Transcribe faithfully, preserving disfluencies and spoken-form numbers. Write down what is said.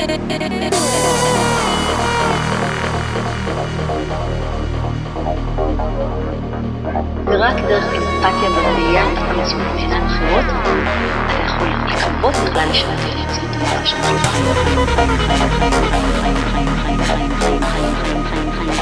ורק דרך אמפתיה בראייה המציאות של אחרות, אתה יכול לקוות בכלל לשנות את המציאות המציאות שלך.